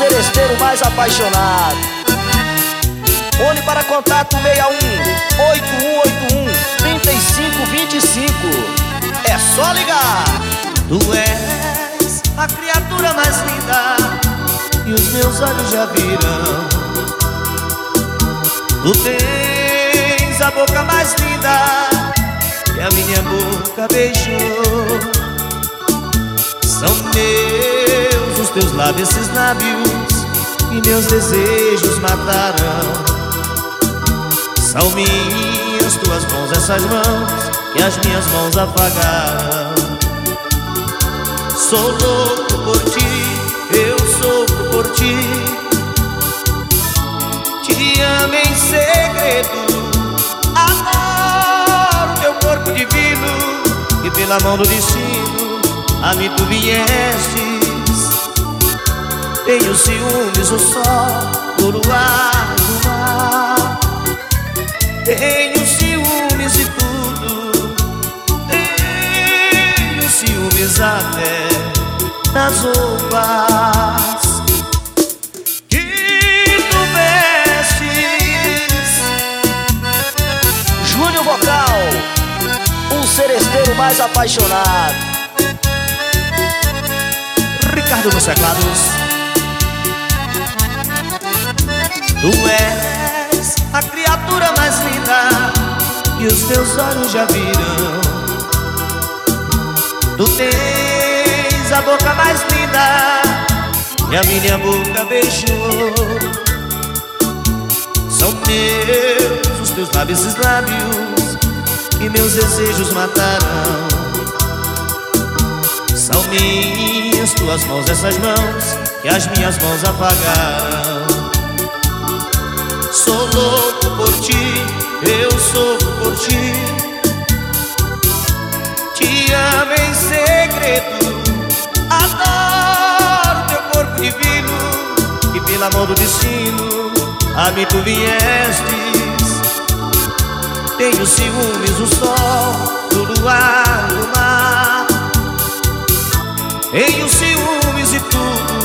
seresteiro mais apaixonado. Fone para contato 61-8181-3525. É só ligar. Tu és a criatura mais linda e os meus olhos já viram. Tu tens a boca mais linda e a minha boca beijou. São meus os teus lábios, esses lábios que meus desejos mataram. São minhas tuas mãos, essas mãos que as minhas mãos apagaram. Sou louco por ti, eu sofro por ti. Te amo em segredo, adoro teu corpo divino. E pela mão do destino a mim tu viestes. Tenho ciúmes do sol, do luar, do mar. Tenho ciúmes de tudo. Tenho ciúmes até nas roupas que tu vestes. Júnior Vocal, um seresteiro mais apaixonado. Ricardo nos teclados. Tu és a criatura mais linda que os teus olhos já viram. Tu tens a boca mais linda e a minha boca beijou. São meus os teus lábios, esses lábios que meus desejos mataram. São minhas tuas mãos, essas mãos que as minhas mãos apagaram. Sou louco por ti, eu sofro por ti. Te amo em segredo, adoro teu corpo divino. E pela mão do destino a mim tu viestes. Tenho ciúmes do sol, do luar, do mar. Tenho ciúmes de tudo.